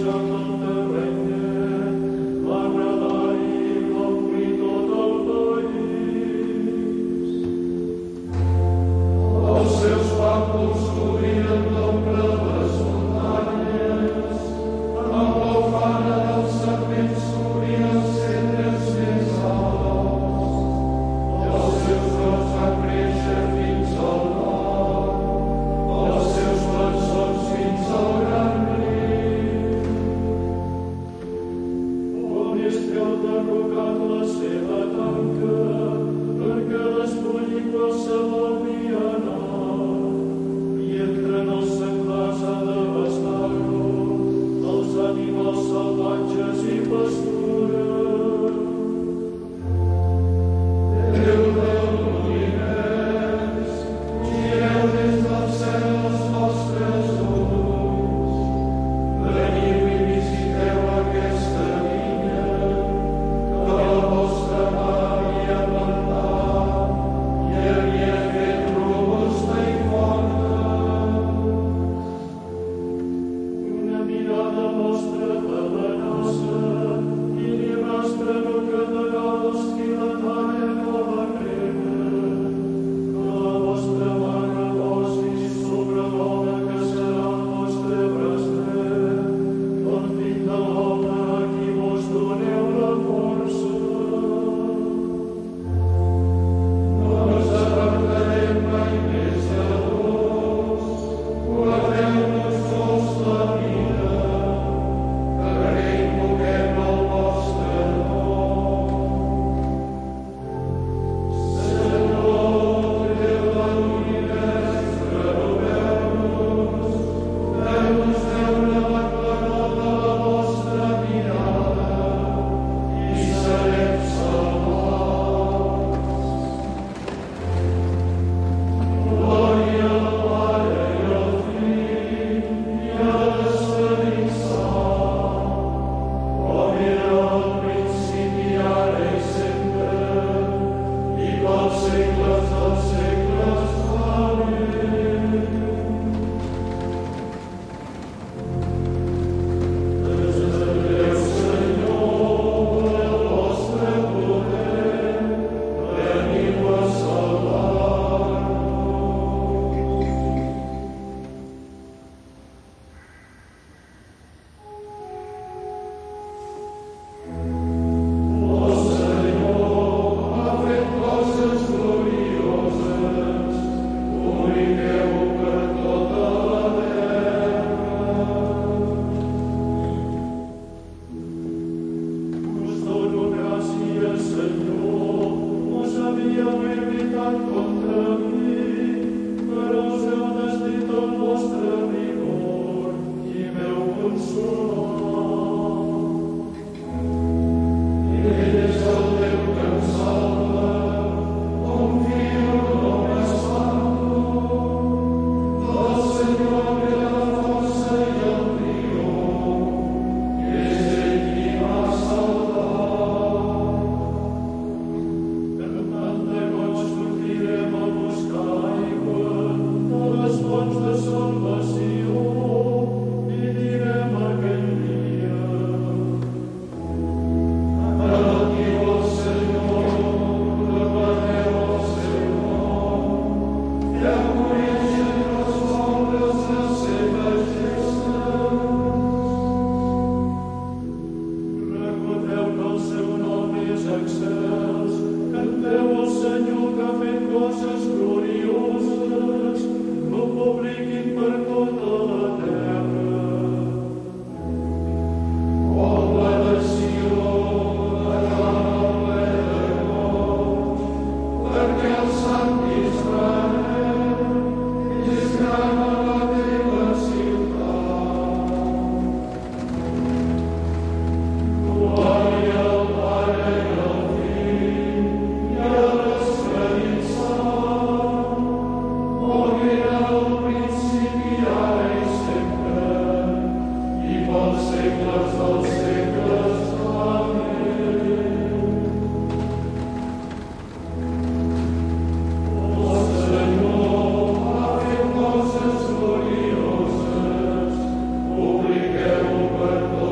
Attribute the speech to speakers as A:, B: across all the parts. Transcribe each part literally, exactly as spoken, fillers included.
A: Public e un per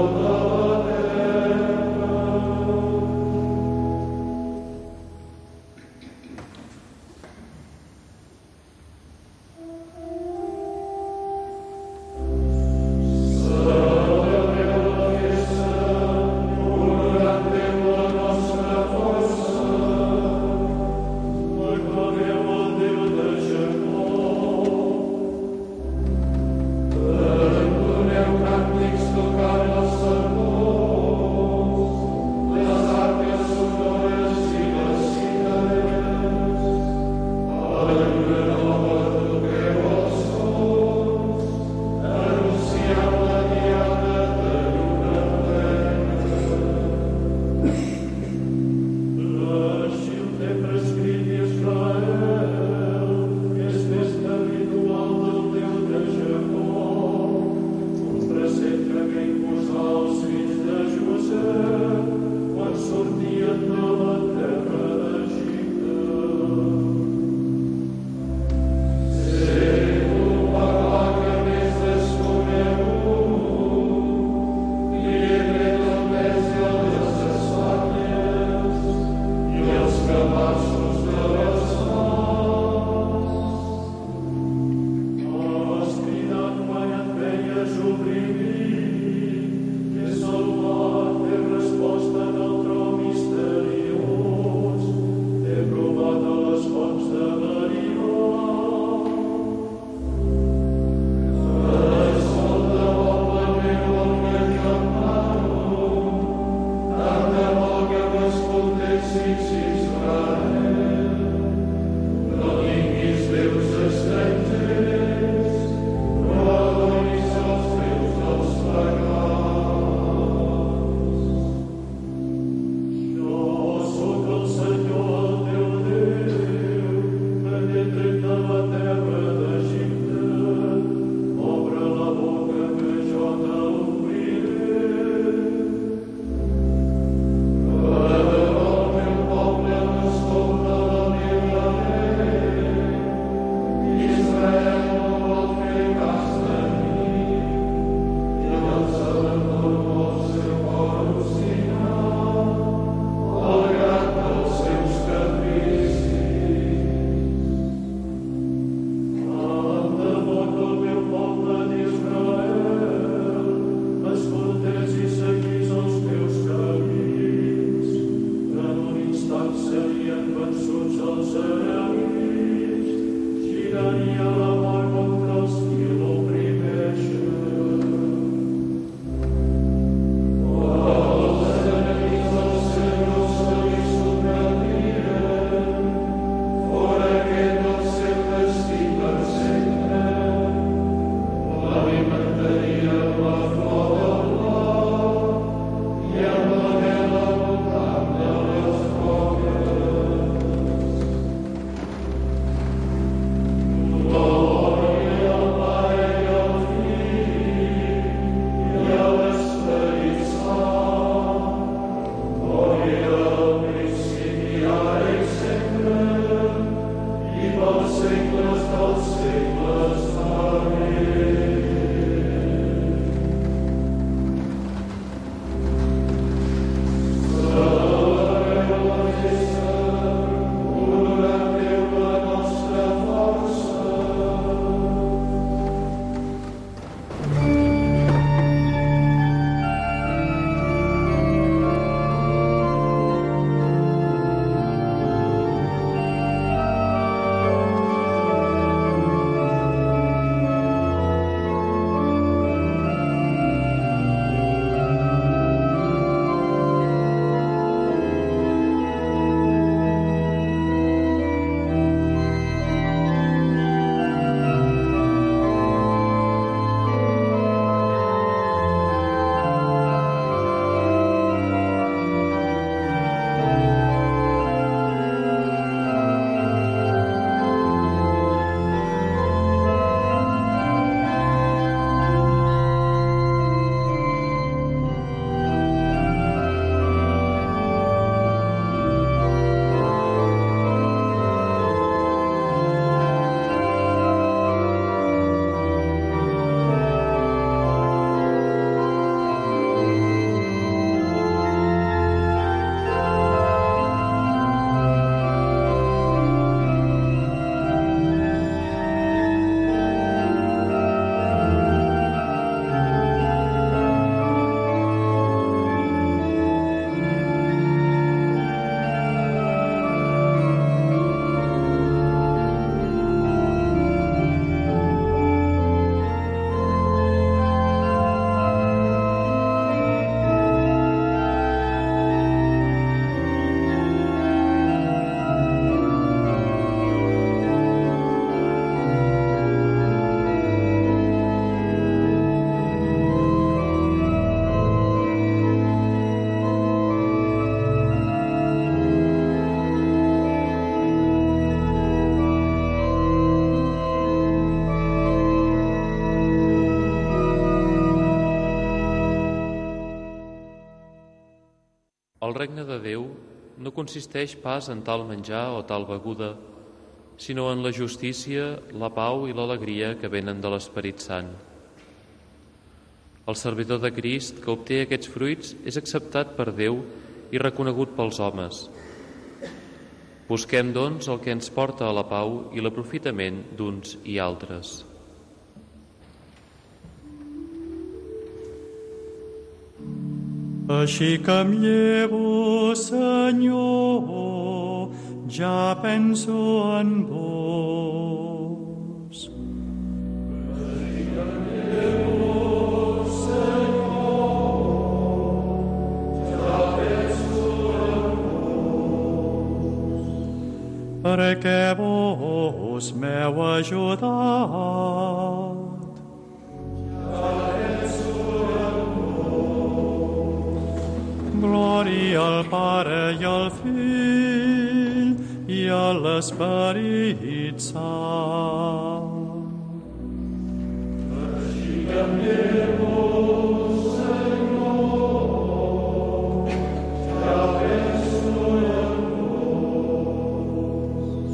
A: El regne de Déu no consisteix pas en tal menjar o tal beguda, sinó en la justícia, la pau i l'alegria que venen de l'Esperit Sant. El servidor de Crist que obté aquests fruits és acceptat per Déu i reconegut pels homes. Busquem, doncs, el que ens porta a la pau i l'aprofitament d'uns i altres.
B: Així que em llevo, Senyor, ja penso en vos. Així que em llevo, Senyor, ja penso en vos. Perquè vos m'heu ajudat. Glòria al Pare i al Fill i a l'Esperit Sant. Així que em llevo, Senyor, ja penso en vos.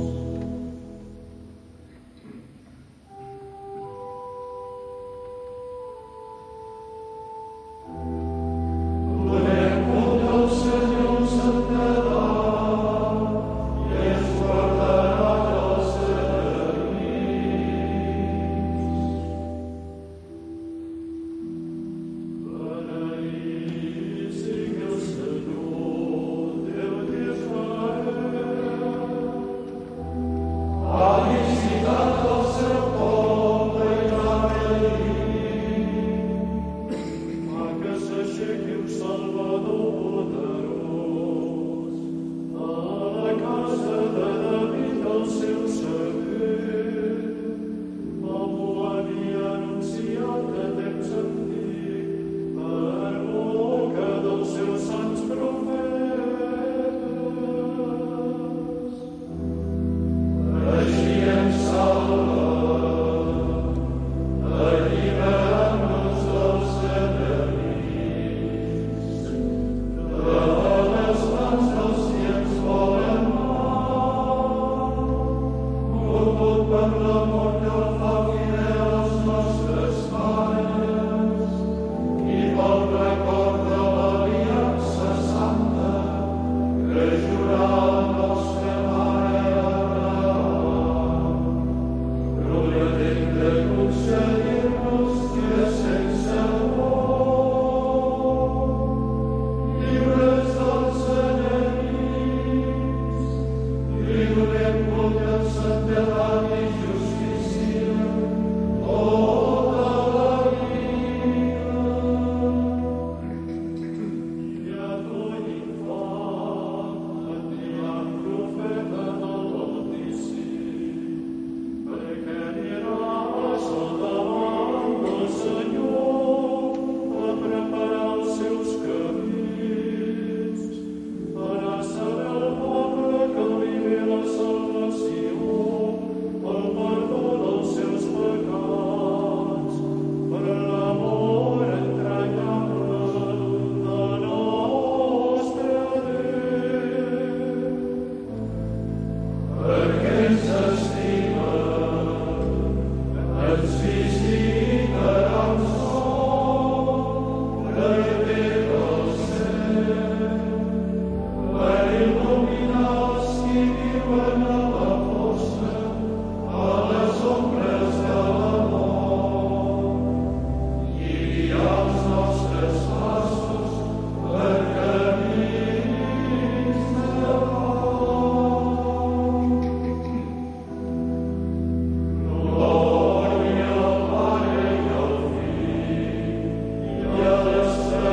B: Yes,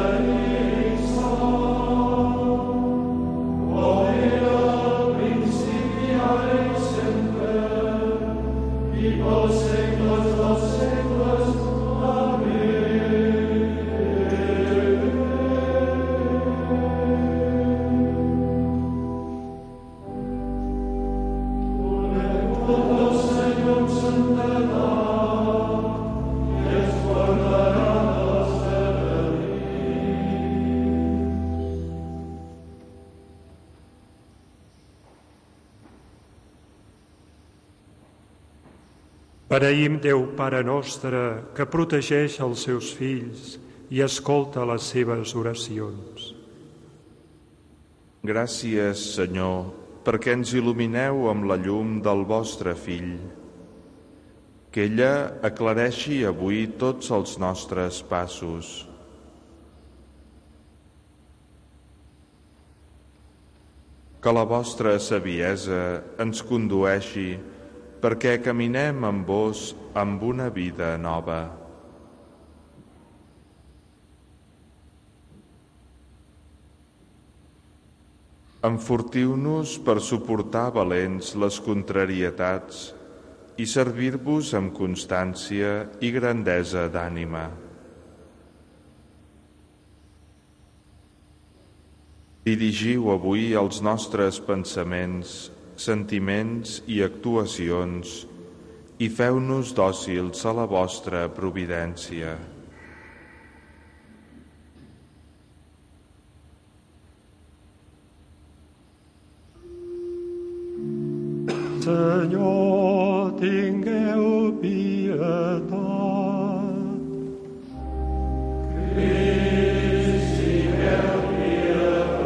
C: Beneïm Déu Pare nostre, que protegeix els seus fills i escolta les seves oracions.
D: Gràcies, Senyor, perquè ens il·lumineu amb la llum del vostre Fill. Que ella aclareixi avui tots els nostres passos. Que la vostra saviesa ens condueixi perquè caminem amb vos amb una vida nova. Enfortiu-nos per suportar valents les contrarietats i servir-vos amb constància i grandesa d'ànima. Dirigiu avui els nostres pensaments, sentiments i actuacions i feu-nos dòcils a la vostra providència.
C: Senyor, tingueu pietat.
B: Crist, tingueu pietat.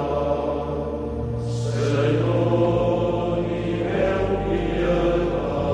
B: Senyor, tingueu pietat.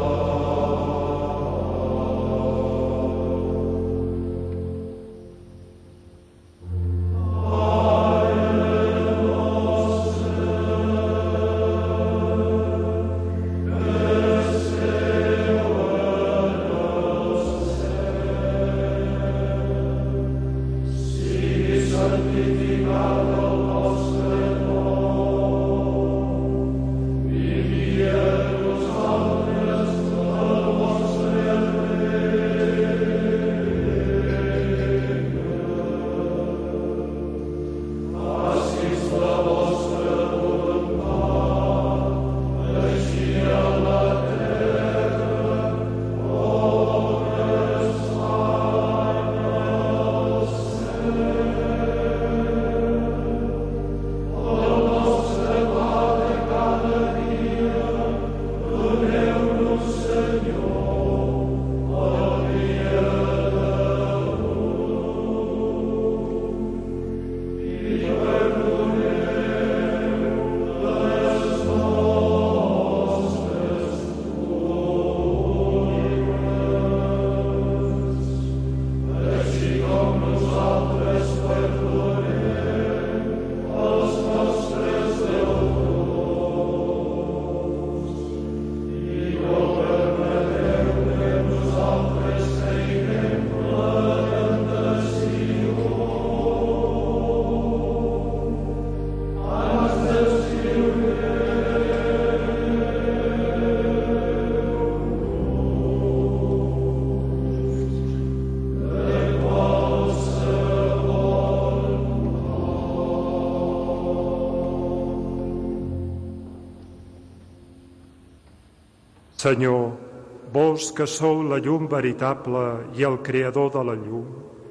C: Senyor, vos que sou la llum veritable i el creador de la llum,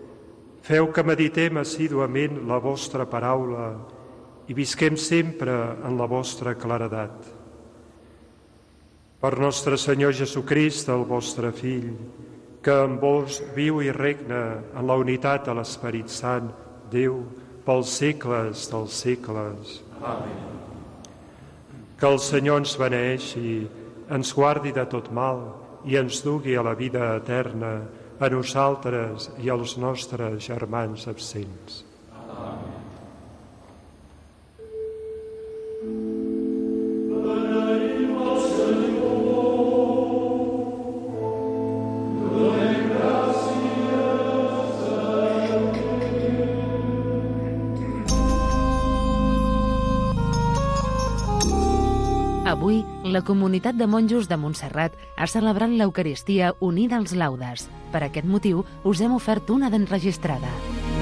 C: feu que meditem assíduament la vostra paraula i visquem sempre en la vostra claredat. Per nostre Senyor Jesucrist, el vostre Fill, que amb vos viu i regna en la unitat de l'Esperit Sant, Déu, pels segles dels segles.
B: Amén.
C: Que el Senyor ens beneeixi, ens guardi de tot mal i ens dugui a la vida eterna, a nosaltres i als nostres germans absents.
B: Amén.
E: Avui, la comunitat de monjos de Montserrat ha celebrat l'Eucaristia unida als laudes. Per aquest motiu, us hem ofert una d'enregistrada.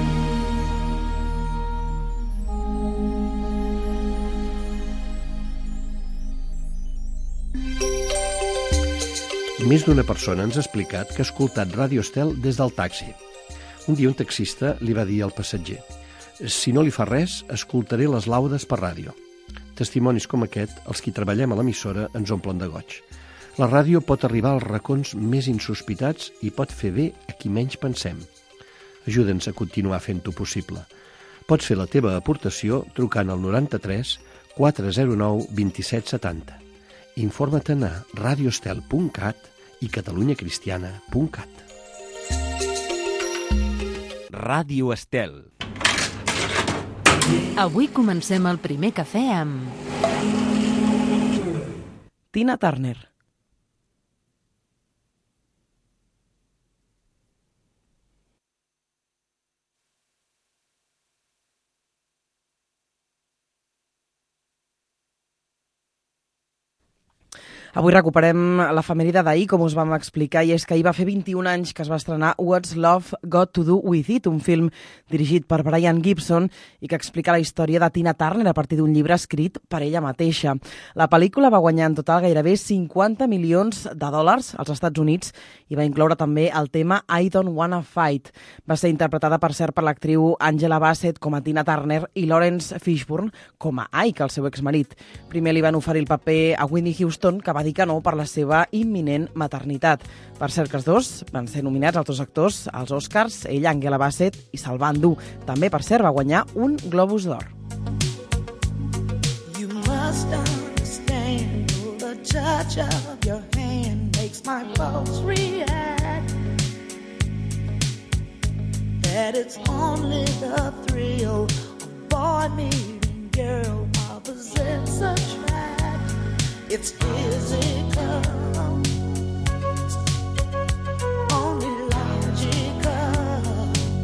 F: Més d'una persona ens ha explicat que ha escoltat Ràdio Estel des del taxi. Un dia un taxista li va dir al passatger: «Si no li fa res, escoltaré les laudes per ràdio». Testimonis com aquest, els qui treballem a l'emissora, ens omplen de goig. La ràdio pot arribar als racons més insospitats i pot fer bé a qui menys pensem. Ajuda'ns a continuar fent-ho possible. Pots fer la teva aportació trucant al noranta-tres quatre zero nou vint set setanta. Informa-te'n a radiostel punt cat i catalunyacristiana punt cat.
G: Ràdio Estel.
E: Avui comencem el primer cafè amb...
H: Tina Turner. Avui recuperem l'efemèride d'ahir, com us vam explicar, i és que ahir va fer vint-i-un anys que es va estrenar What's Love Got to Do With It, un film dirigit per Brian Gibson i que explica la història de Tina Turner a partir d'un llibre escrit per ella mateixa. La pel·lícula va guanyar en total gairebé cinquanta milions de dòlars als Estats Units i va incloure també el tema I Don't Wanna Fight. Va ser interpretada, per cert, per l'actriu Angela Bassett com a Tina Turner i Lawrence Fishburne com a Ike, el seu exmarit. Primer li van oferir el paper a Whitney Houston, que va dir que no per la seva imminent maternitat. Per cert que els dos van ser nominats, els dos actors, als Oscars, ella, Angela Bassett, i se'l va endur. També, per cert, va guanyar un Globus d'Or. You must understand the touch of your hand makes my pulse react. That it's only the thrill of boy meeting girl opposites attract. It's physical, only logical.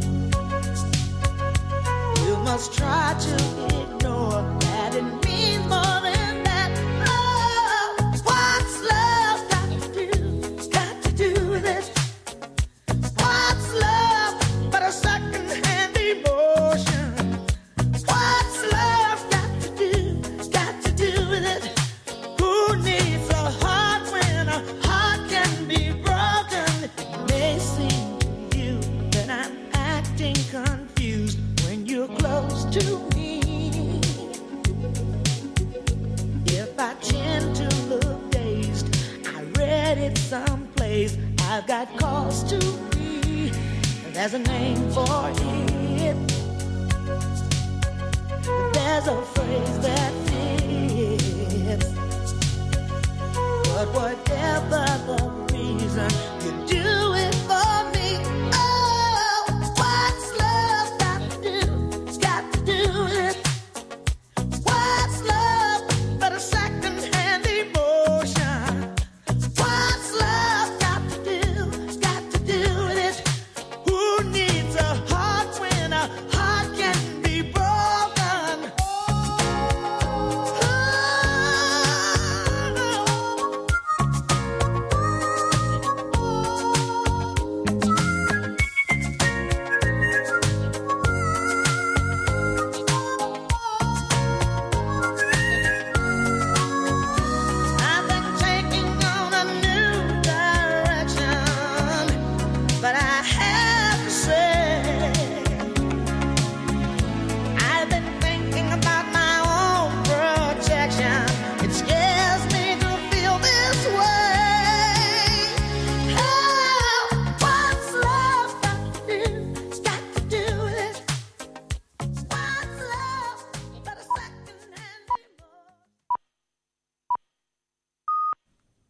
H: You must try to ignore that it means more than that. Oh, what's love got to do, got to do with it? What's love but a second-hand emotion? What's love got to do, got to do with it? Who needs a heart when a heart can be broken? It may seem to you that I'm acting confused when you're close to me. If I tend to look dazed, I read it someplace. I've got cause to be. There's a name for it. There's a phrase that fits. But what